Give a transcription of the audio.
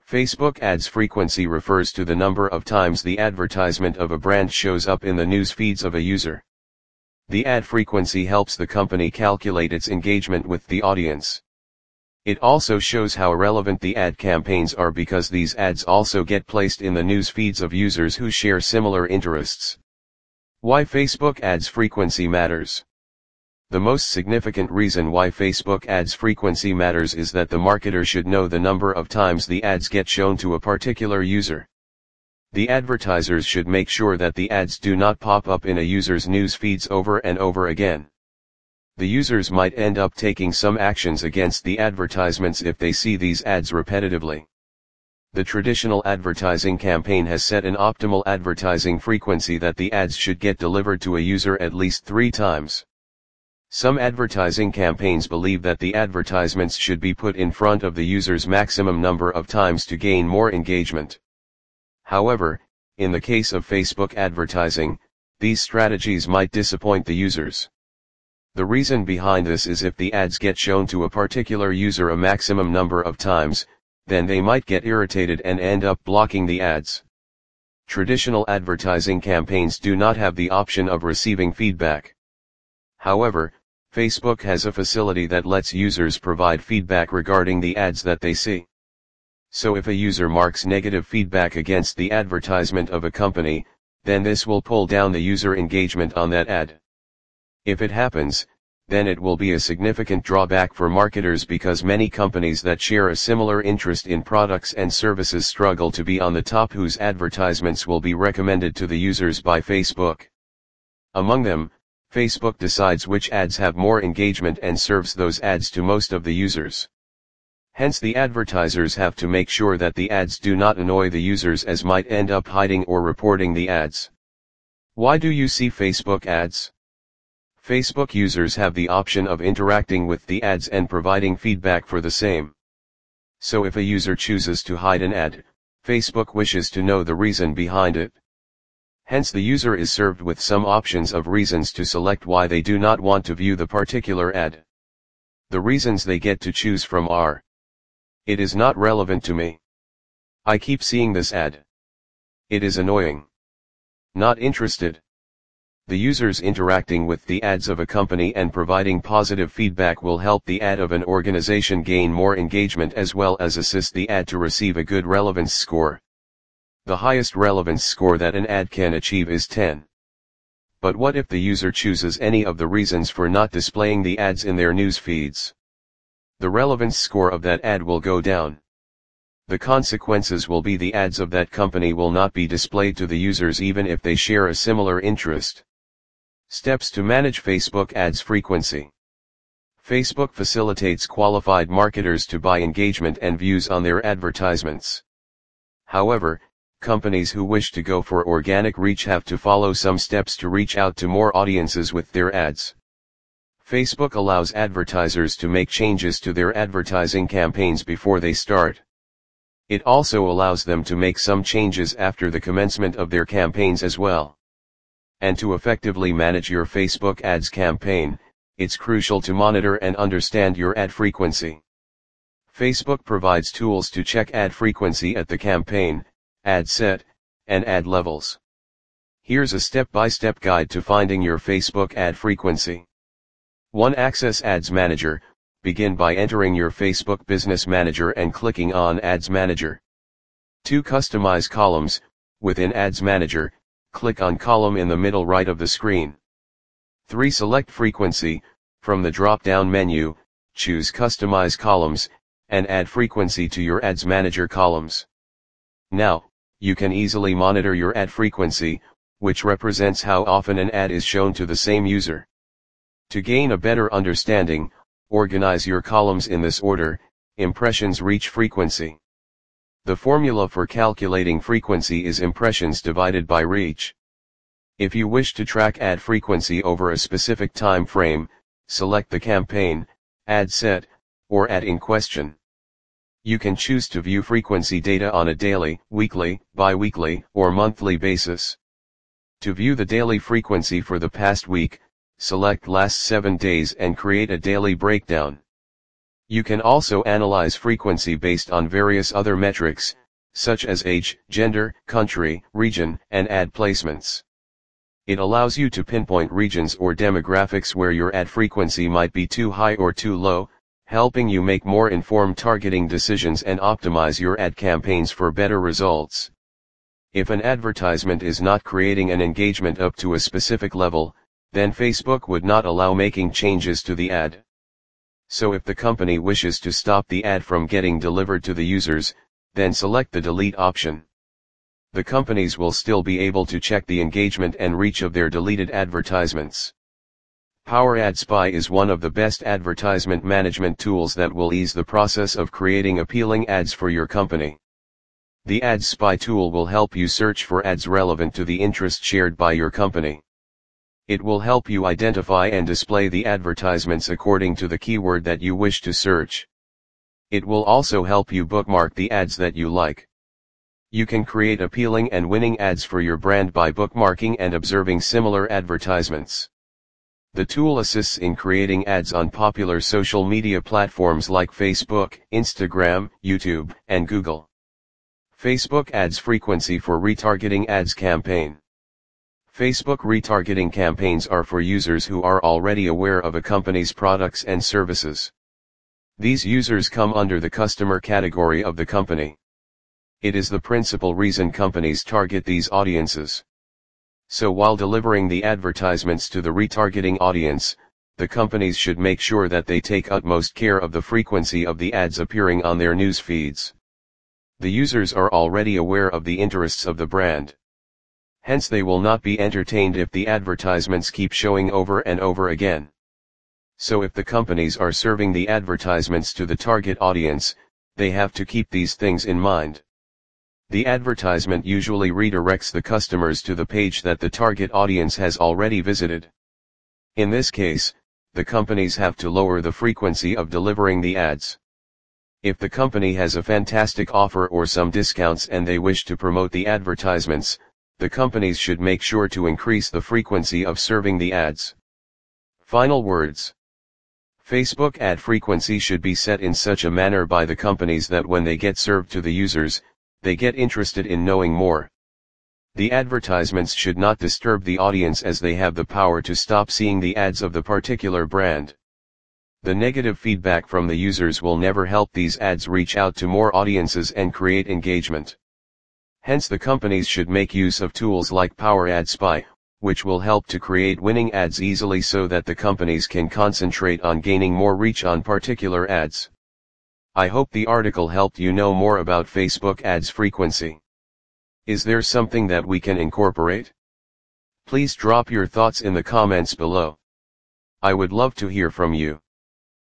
Facebook ads frequency refers to the number of times the advertisement of a brand shows up in the news feeds of a user. The ad frequency helps the company calculate its engagement with the audience. It also shows how relevant the ad campaigns are because these ads also get placed in the news feeds of users who share similar interests. Why Facebook ads frequency matters. The most significant reason why Facebook ads frequency matters is that the marketer should know the number of times the ads get shown to a particular user. The advertisers should make sure that the ads do not pop up in a user's news feeds over and over again. The users might end up taking some actions against the advertisements if they see these ads repetitively. The traditional advertising campaign has set an optimal advertising frequency that the ads should get delivered to a user at least 3 times. Some advertising campaigns believe that the advertisements should be put in front of the user's maximum number of times to gain more engagement. However, in the case of Facebook advertising, these strategies might disappoint the users. The reason behind this is if the ads get shown to a particular user a maximum number of times, then they might get irritated and end up blocking the ads. Traditional advertising campaigns do not have the option of receiving feedback. However, Facebook has a facility that lets users provide feedback regarding the ads that they see. So if a user marks negative feedback against the advertisement of a company, then this will pull down the user engagement on that ad. If it happens, then it will be a significant drawback for marketers because many companies that share a similar interest in products and services struggle to be on the top whose advertisements will be recommended to the users by Facebook. Among them, Facebook decides which ads have more engagement and serves those ads to most of the users. Hence the advertisers have to make sure that the ads do not annoy the users as might end up hiding or reporting the ads. Why do you see Facebook ads? Facebook users have the option of interacting with the ads and providing feedback for the same. So if a user chooses to hide an ad, Facebook wishes to know the reason behind it. Hence the user is served with some options of reasons to select why they do not want to view the particular ad. The reasons they get to choose from are: it is not relevant to me. I keep seeing this ad. It is annoying. Not interested. The users interacting with the ads of a company and providing positive feedback will help the ad of an organization gain more engagement as well as assist the ad to receive a good relevance score. The highest relevance score that an ad can achieve is 10. But what if the user chooses any of the reasons for not displaying the ads in their news feeds? The relevance score of that ad will go down. The consequences will be the ads of that company will not be displayed to the users even if they share a similar interest. Steps to manage Facebook ads frequency. Facebook facilitates qualified marketers to buy engagement and views on their advertisements. However, companies who wish to go for organic reach have to follow some steps to reach out to more audiences with their ads. Facebook allows advertisers to make changes to their advertising campaigns before they start. It also allows them to make some changes after the commencement of their campaigns as well. And to effectively manage your Facebook ads campaign, it's crucial to monitor and understand your ad frequency. Facebook provides tools to check ad frequency at the campaign, ad set, and ad levels. Here's a step-by-step guide to finding your Facebook ad frequency. 1. Access Ads Manager. Begin by entering your Facebook Business Manager and clicking on Ads Manager. 2. Customize columns. Within Ads Manager, click on column in the middle right of the screen. 3. Select Frequency. From the drop-down menu, choose Customize Columns, and add frequency to your Ads Manager columns. Now, you can easily monitor your ad frequency, which represents how often an ad is shown to the same user. To gain a better understanding, organize your columns in this order: impressions, reach, frequency. The formula for calculating frequency is impressions divided by reach. If you wish to track ad frequency over a specific time frame, select the campaign, ad set, or ad in question. You can choose to view frequency data on a daily, weekly, bi-weekly, or monthly basis. To view the daily frequency for the past week, select last 7 days and create a daily breakdown. You can also analyze frequency based on various other metrics, such as age, gender, country, region, and ad placements. It allows you to pinpoint regions or demographics where your ad frequency might be too high or too low, helping you make more informed targeting decisions and optimize your ad campaigns for better results. If an advertisement is not creating an engagement up to a specific level, then Facebook would not allow making changes to the ad. So if the company wishes to stop the ad from getting delivered to the users, then select the delete option. The companies will still be able to check the engagement and reach of their deleted advertisements. Power Ad Spy is one of the best advertisement management tools that will ease the process of creating appealing ads for your company. The Ad Spy tool will help you search for ads relevant to the interest shared by your company. It will help you identify and display the advertisements according to the keyword that you wish to search. It will also help you bookmark the ads that you like. You can create appealing and winning ads for your brand by bookmarking and observing similar advertisements. The tool assists in creating ads on popular social media platforms like Facebook, Instagram, YouTube, and Google. Facebook Ads Frequency for Retargeting Ads Campaign. Facebook retargeting campaigns are for users who are already aware of a company's products and services. These users come under the customer category of the company. It is the principal reason companies target these audiences. So while delivering the advertisements to the retargeting audience, the companies should make sure that they take utmost care of the frequency of the ads appearing on their news feeds. The users are already aware of the interests of the brand. Hence they will not be entertained if the advertisements keep showing over and over again. So if the companies are serving the advertisements to the target audience, they have to keep these things in mind. The advertisement usually redirects the customers to the page that the target audience has already visited. In this case, the companies have to lower the frequency of delivering the ads. If the company has a fantastic offer or some discounts and they wish to promote the advertisements, the companies should make sure to increase the frequency of serving the ads. Final words. Facebook ad frequency should be set in such a manner by the companies that when they get served to the users, they get interested in knowing more. The advertisements should not disturb the audience as they have the power to stop seeing the ads of the particular brand. The negative feedback from the users will never help these ads reach out to more audiences and create engagement. Hence the companies should make use of tools like Power Ad Spy, which will help to create winning ads easily so that the companies can concentrate on gaining more reach on particular ads. I hope the article helped you know more about Facebook ads frequency. Is there something that we can incorporate? Please drop your thoughts in the comments below. I would love to hear from you.